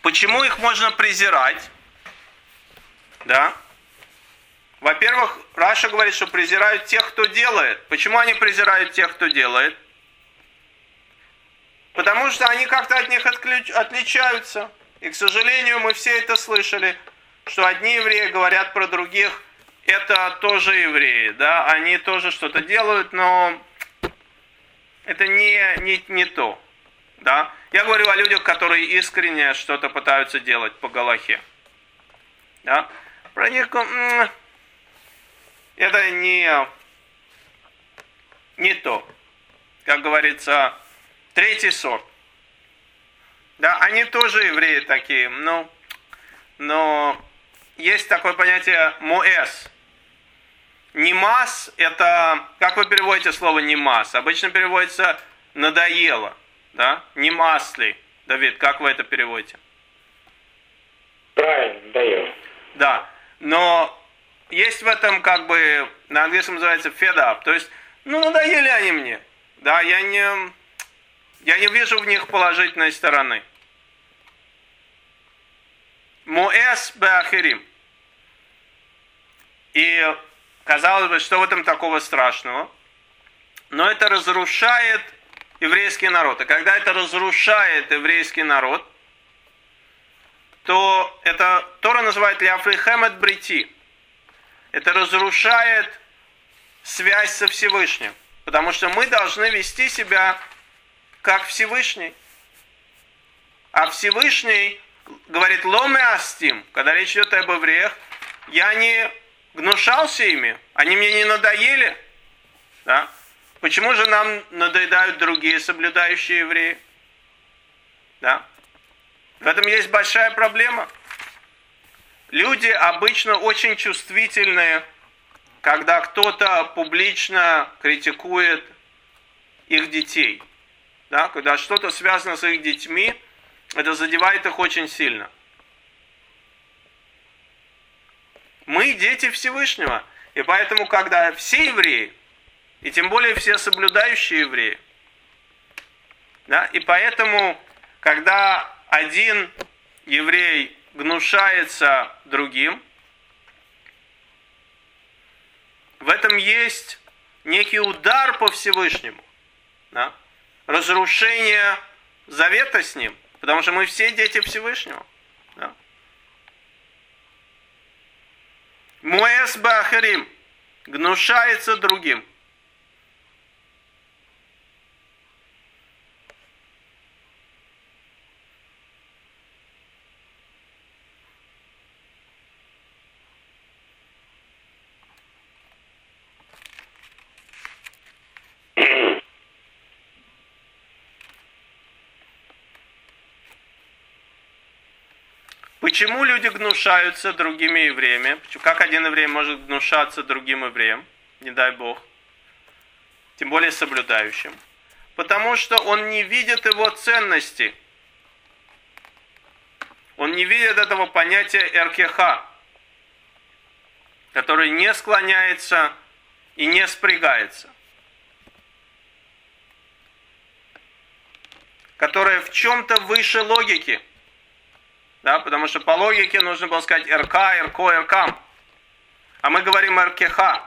Почему их можно презирать? Да? Во-первых, Раша говорит, что презирают тех, кто делает. Почему они презирают тех, кто делает? Потому что они как-то от них отличаются. И, к сожалению, мы все это слышали, что одни евреи говорят про других, это тоже евреи, да, они тоже что-то делают, но это не то, да. Я говорю о людях, которые искренне что-то пытаются делать по галахе, да. Про них это не то, как говорится, третий сорт. Да, они тоже евреи такие, но есть такое понятие моэс. Нимас, это, как вы переводите слово нимас? Обычно переводится надоело, да? Нимасли. Давид, как вы это переводите? Правильно, надоело. Да, но есть в этом как бы, на английском называется fed up, то есть, надоели они мне, да, я не вижу в них положительной стороны. Моэс беахирим. И казалось бы, что в этом такого страшного? Но это разрушает еврейский народ. И когда это разрушает еврейский народ, то это Тора называет ляфрихем эт брити. Это разрушает связь со Всевышним. Потому что мы должны вести себя как Всевышний. А Всевышний говорит ломе астим, когда речь идет об евреях, я не гнушался ими, они мне не надоели. Да? Почему же нам надоедают другие соблюдающие евреи? Да? В этом есть большая проблема. Люди обычно очень чувствительные, когда кто-то публично критикует их детей. Да? Когда что-то связано с их детьми, это задевает их очень сильно. Мы дети Всевышнего. И поэтому, когда все евреи, и тем более все соблюдающие евреи, да, и поэтому, когда один еврей гнушается другим, в этом есть некий удар по Всевышнему. Да? Разрушение завета с ним. Потому что мы все дети Всевышнего. Да? Моэс бахарим. Гнушается другим. Почему люди гнушаются другими евреями? Как один еврей может гнушаться другим евреям? Не дай Бог. Тем более соблюдающим. Потому что он не видит его ценности. Он не видит этого понятия эркеха, который не склоняется и не спрягается. Которое в чем-то выше логики. Да, потому что по логике нужно было сказать РК, РК, РКам. А мы говорим РКХ.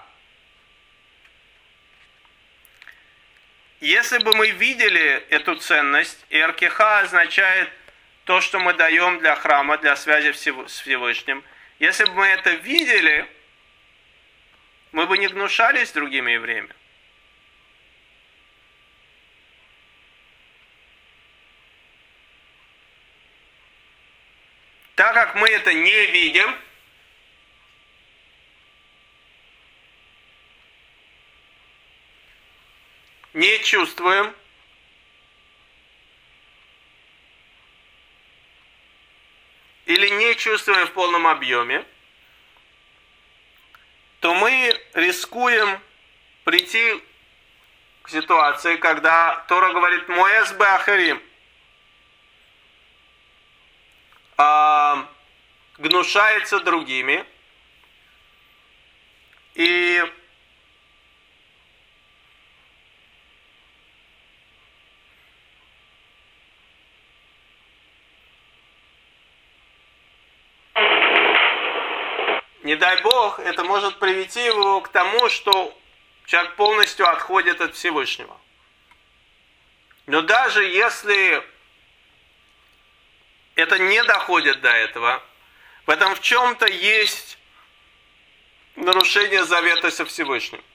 Если бы мы видели эту ценность, и РКХ означает то, что мы даем для храма, для связи с Всевышним. Если бы мы это видели, мы бы не гнушались другими евреями. Так как мы это не видим, не чувствуем, или не чувствуем в полном объеме, то мы рискуем прийти к ситуации, когда Тора говорит «Моэс беахарим», гнушается другими, и не дай Бог, это может привести его к тому, что человек полностью отходит от Всевышнего. Но даже если это не доходит до этого, в этом в чем-то есть нарушение завета со Всевышним.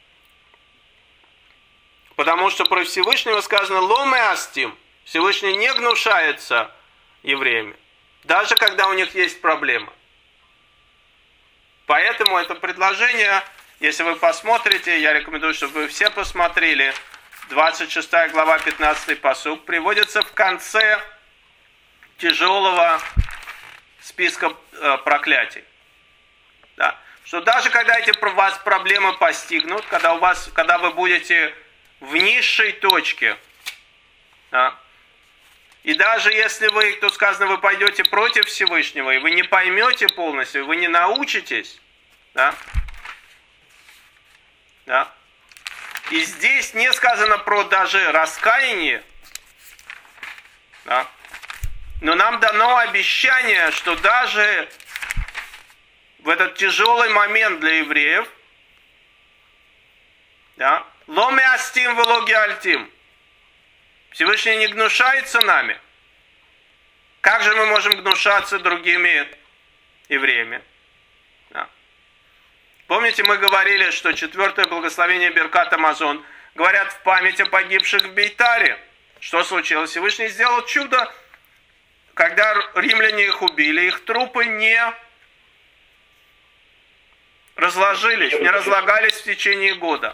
Потому что про Всевышнего сказано «ломе астим». Всевышний не гнушается евреями, даже когда у них есть проблемы. Поэтому это предложение, если вы посмотрите, я рекомендую, чтобы вы все посмотрели, 26 глава, 15 пасук, приводится в конце тяжелого списка проклятий. Да. Что даже когда эти вас проблемы постигнут, когда вы будете в низшей точке, да, и даже если вы, тут сказано, вы пойдете против Всевышнего, и вы не поймете полностью, вы не научитесь, да, да, и здесь не сказано про даже раскаяние, да, но нам дано обещание, что даже в этот тяжелый момент для евреев, да, ломе астим велоги альтим, Всевышний не гнушается нами. Как же мы можем гнушаться другими евреями? Да. Помните, мы говорили, что 4-е благословение Беркат Амазон говорят в память о погибших в Бейтаре. Что случилось? Всевышний сделал чудо, когда римляне их убили, их трупы не разложились, не разлагались в течение года.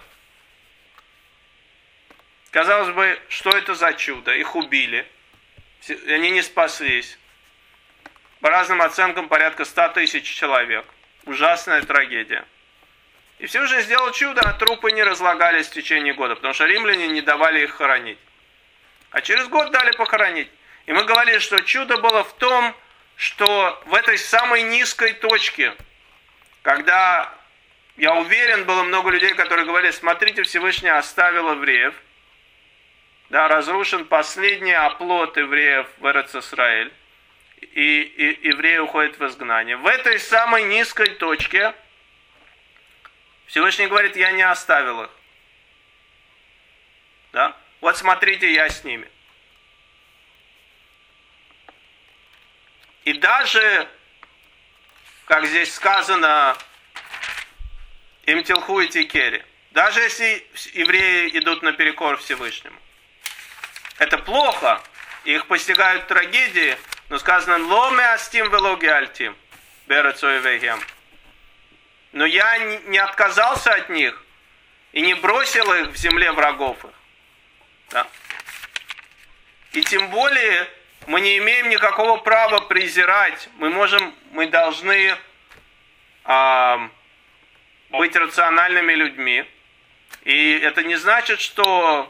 Казалось бы, что это за чудо? Их убили, они не спаслись. По разным оценкам, порядка 100 тысяч человек. Ужасная трагедия. И все же сделал чудо, а трупы не разлагались в течение года, потому что римляне не давали их хоронить. А через год дали похоронить. И мы говорили, что чудо было в том, что в этой самой низкой точке, когда, я уверен, было много людей, которые говорили, смотрите, Всевышний оставил евреев, да, разрушен последний оплот евреев в Эрец-Исраэль, и евреи уходят в изгнание. В этой самой низкой точке Всевышний говорит, я не оставил их. Да? Вот смотрите, я с ними. И даже, как здесь сказано, им тилху и тикери, даже если евреи идут наперекор Всевышнему, это плохо, их постигают трагедии, но сказано «ломе астим велоги альтим берецо эвегем». Но я не отказался от них и не бросил их в земле врагов их. Да. И тем более мы не имеем никакого права презирать. Мы должны быть рациональными людьми. И это не значит, что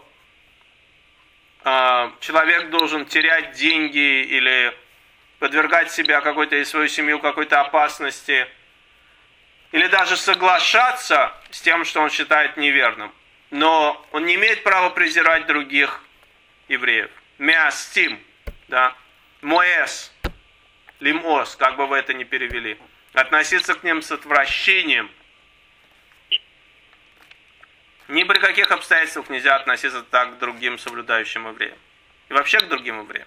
человек должен терять деньги или подвергать себя какой-то и свою семью какой-то опасности, или даже соглашаться с тем, что он считает неверным. Но он не имеет права презирать других евреев. Меастим, да, моэс, лимос, как бы вы это ни перевели. Относиться к ним с отвращением. Ни при каких обстоятельствах нельзя относиться так к другим соблюдающим евреям. И вообще к другим евреям.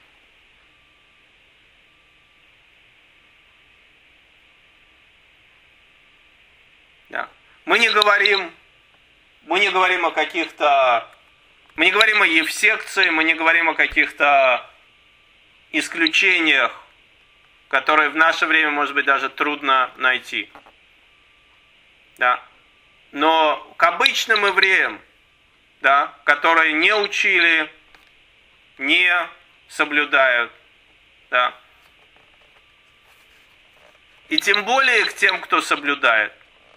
Да. Мы не говорим о каких-то... Мы не говорим о евсекции, мы не говорим о каких-то исключениях, которые в наше время, может быть, даже трудно найти. Да. Но к обычным евреям, да, которые не учили, не соблюдают, да, и тем более к тем, кто соблюдает,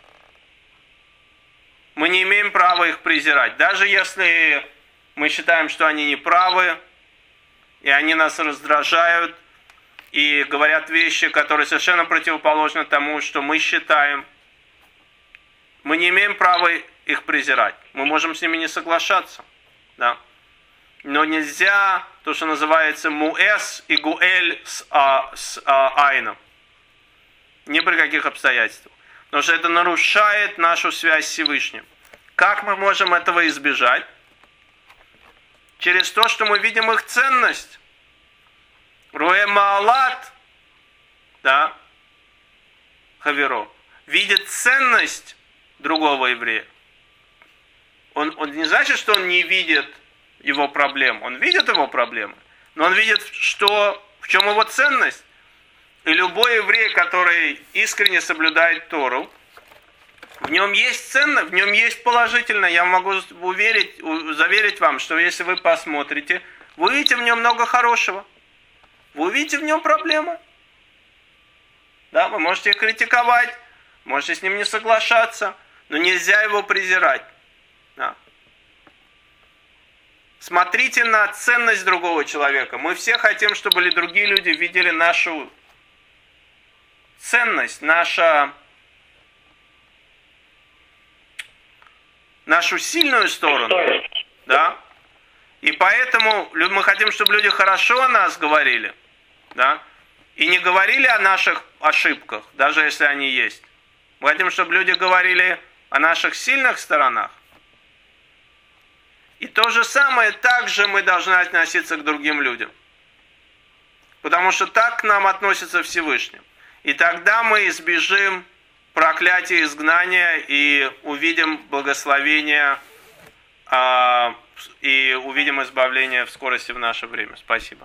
мы не имеем права их презирать. Даже если мы считаем, что они не правы, и они нас раздражают, и говорят вещи, которые совершенно противоположны тому, что мы считаем, мы не имеем права их презирать. Мы можем с ними не соглашаться. Да? Но нельзя то, что называется муэс и гуэль с айном. Ни при каких обстоятельствах. Потому что это нарушает нашу связь с Всевышним. Как мы можем этого избежать? Через то, что мы видим их ценность. Руэ маалат, да, хаверо, видит ценность другого еврея. Он не значит, что он не видит его проблем. Он видит его проблемы. Но он видит, в чем его ценность. И любой еврей, который искренне соблюдает Тору, в нем есть ценно, в нем есть положительно. Я могу заверить вам, что если вы посмотрите, вы увидите в нем много хорошего. Вы увидите в нем проблемы. Да, вы можете критиковать, можете с ним не соглашаться, но нельзя его презирать. Да. Смотрите на ценность другого человека. Мы все хотим, чтобы другие люди видели нашу ценность, нашу сильную сторону. Да? И поэтому мы хотим, чтобы люди хорошо о нас говорили. Да? И не говорили о наших ошибках, даже если они есть. Мы хотим, чтобы люди говорили о наших сильных сторонах. И то же самое, также мы должны относиться к другим людям. Потому что так к нам относится Всевышний. И тогда мы избежим проклятия изгнания и увидим благословение, и увидим избавление в скорости в наше время. Спасибо.